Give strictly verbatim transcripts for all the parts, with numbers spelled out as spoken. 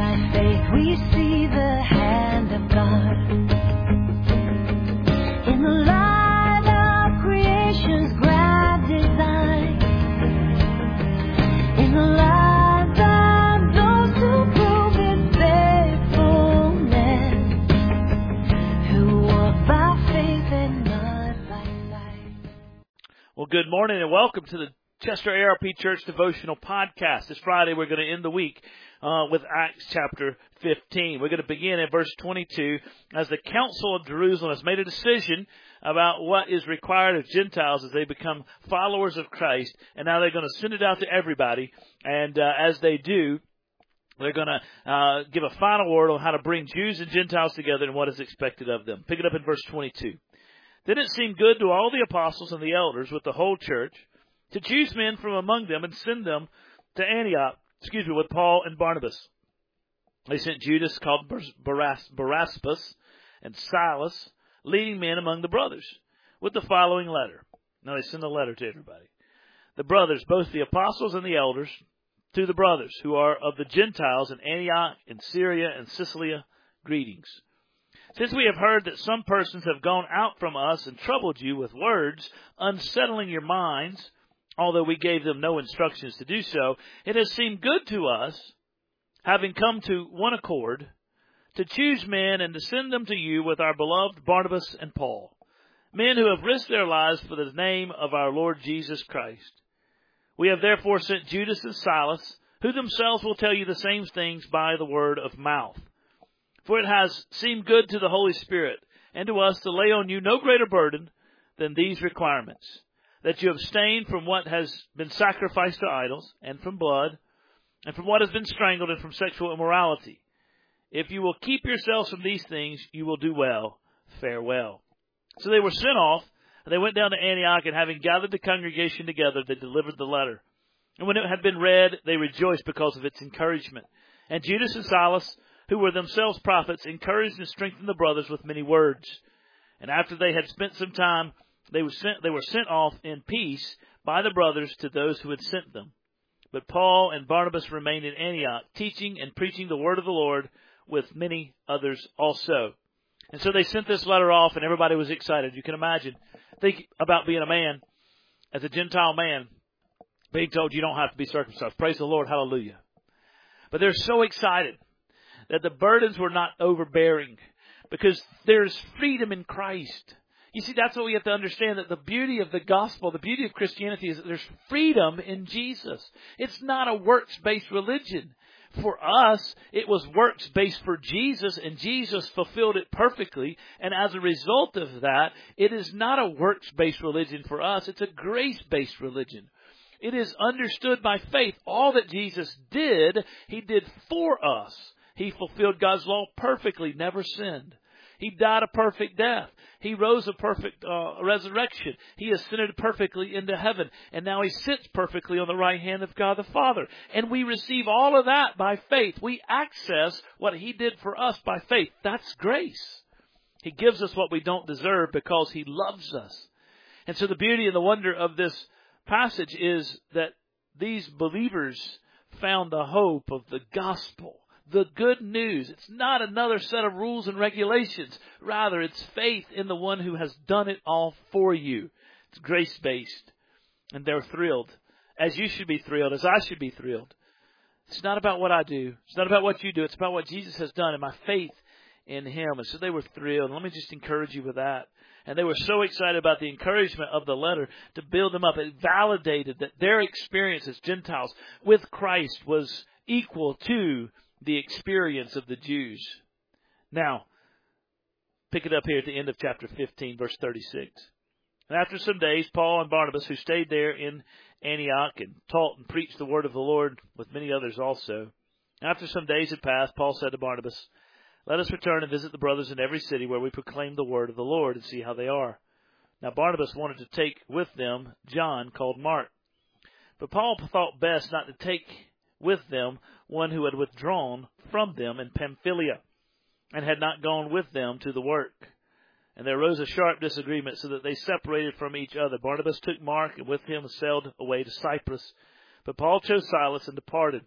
by faith we see the hand of God in the light of creation's grand design, in the lives of those who prove His faithfulness, who walk by faith and not by sight. Well, good morning and welcome to the Chester A R P Church Devotional Podcast. This Friday we're going to end the week uh, with Acts chapter fifteen. We're going to begin at verse twenty-two. As the Council of Jerusalem has made a decision about what is required of Gentiles as they become followers of Christ, and now they're going to send it out to everybody. And uh, as they do, they're going to uh, give a final word on how to bring Jews and Gentiles together and what is expected of them. Pick it up in verse twenty-two. Then it seemed good to all the apostles and the elders with the whole church to choose men from among them and send them to Antioch, excuse me, with Paul and Barnabas. They sent Judas, called Baras, Barabbas, and Silas, leading men among the brothers, with the following letter. Now they send a letter to everybody. The brothers, both the apostles and the elders, to the brothers who are of the Gentiles in Antioch, in Syria, and Cilicia, greetings. Since we have heard that some persons have gone out from us and troubled you with words, unsettling your minds, although we gave them no instructions to do so, it has seemed good to us, having come to one accord, to choose men and to send them to you with our beloved Barnabas and Paul, men who have risked their lives for the name of our Lord Jesus Christ. We have therefore sent Judas and Silas, who themselves will tell you the same things by the word of mouth. For it has seemed good to the Holy Spirit and to us to lay on you no greater burden than these requirements, that you abstain from what has been sacrificed to idols, and from blood, and from what has been strangled, and from sexual immorality. If you will keep yourselves from these things, you will do well. Farewell. So they were sent off, and they went down to Antioch, and having gathered the congregation together, they delivered the letter. And when it had been read, they rejoiced because of its encouragement. And Judas and Silas, who were themselves prophets, encouraged and strengthened the brothers with many words. And after they had spent some time, They were sent, they were sent off in peace by the brothers to those who had sent them. But Paul and Barnabas remained in Antioch, teaching and preaching the word of the Lord with many others also. And so they sent this letter off, and everybody was excited. You can imagine. Think about being a man, as a Gentile man, being told you don't have to be circumcised. Praise the Lord. Hallelujah. But they're so excited that the burdens were not overbearing, because there's freedom in Christ. You see, that's what we have to understand, that the beauty of the gospel, the beauty of Christianity is that there's freedom in Jesus. It's not a works-based religion. For us, it was works-based for Jesus, and Jesus fulfilled it perfectly. And as a result of that, it is not a works-based religion for us. It's a grace-based religion. It is understood by faith. All that Jesus did, He did for us. He fulfilled God's law perfectly, never sinned. He died a perfect death. He rose a perfect uh, resurrection. He ascended perfectly into heaven. And now He sits perfectly on the right hand of God the Father. And we receive all of that by faith. We access what He did for us by faith. That's grace. He gives us what we don't deserve because He loves us. And so the beauty and the wonder of this passage is that these believers found the hope of the gospel. The good news. It's not another set of rules and regulations. Rather, it's faith in the one who has done it all for you. It's grace-based. And they're thrilled. As you should be thrilled. As I should be thrilled. It's not about what I do. It's not about what you do. It's about what Jesus has done and my faith in Him. And so they were thrilled. Let me just encourage you with that. And they were so excited about the encouragement of the letter to build them up. It validated that their experience as Gentiles with Christ was equal to the experience of the Jews. Now, pick it up here at the end of chapter fifteen, verse thirty-six. And after some days, Paul and Barnabas, who stayed there in Antioch and taught and preached the word of the Lord with many others also. After some days had passed, Paul said to Barnabas, "Let us return and visit the brothers in every city where we proclaim the word of the Lord and see how they are." Now Barnabas wanted to take with them John, called Mark. But Paul thought best not to take with them one who had withdrawn from them in Pamphylia and had not gone with them to the work. And there arose a sharp disagreement, so that they separated from each other. Barnabas took Mark, and with him sailed away to Cyprus. But Paul chose Silas and departed.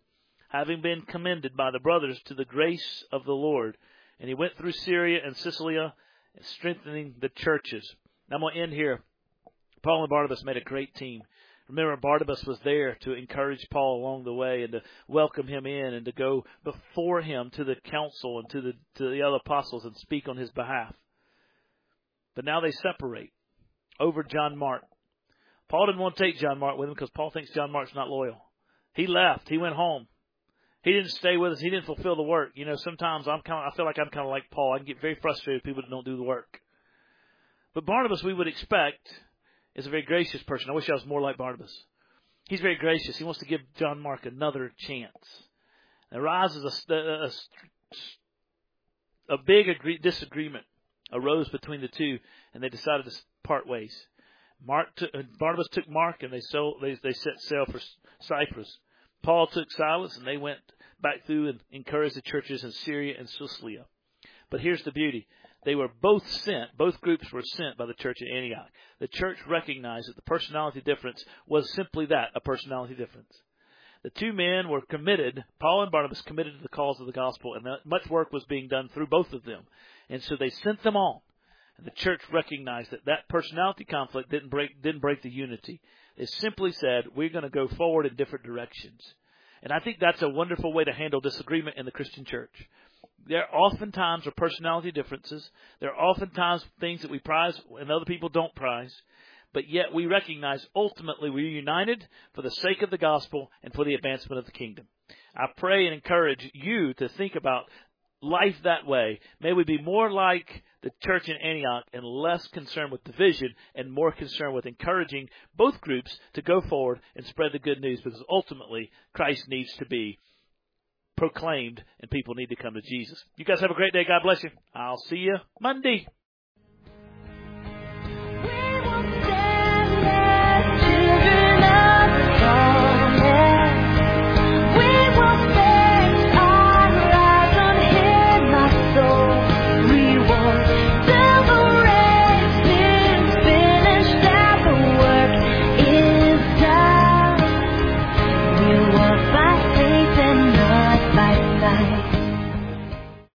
having been commended by the brothers to the grace of the Lord. And he went through Syria and Cilicia, strengthening the churches. Now I'm going to end here. Paul and Barnabas made a great team. Remember, Barnabas was there to encourage Paul along the way and to welcome him in and to go before him to the council and to the to the other apostles and speak on his behalf. But now they separate over John Mark. Paul didn't want to take John Mark with him because Paul thinks John Mark's not loyal. He left. He went home. He didn't stay with us. He didn't fulfill the work. You know, sometimes I'm kind of, I feel like I'm kind of like Paul. I can get very frustrated with people that don't do the work. But Barnabas, we would expect, is a very gracious person. I wish I was more like Barnabas. He's very gracious. He wants to give John Mark another chance. There arises a, a, a big agree, disagreement arose between the two, and they decided to part ways. Mark took, Barnabas took Mark, and they sold, they, they set sail for Cyprus. Paul took Silas, and they went back through and encouraged the churches in Syria and Cilicia. But here's the beauty. They were both sent, both groups were sent by the church at Antioch. The church recognized that the personality difference was simply that, a personality difference. The two men were committed, Paul and Barnabas committed to the cause of the gospel, and much work was being done through both of them. And so they sent them on. And the church recognized that that personality conflict didn't break, didn't break the unity. It simply said, we're going to go forward in different directions. And I think that's a wonderful way to handle disagreement in the Christian church. There oftentimes are personality differences. There are oftentimes things that we prize and other people don't prize. But yet we recognize ultimately we're united for the sake of the gospel and for the advancement of the kingdom. I pray and encourage you to think about life that way. May we be more like the church in Antioch and less concerned with division and more concerned with encouraging both groups to go forward and spread the good news, because ultimately Christ needs to be proclaimed and people need to come to Jesus. You guys have a great day. God bless you. I'll see you Monday.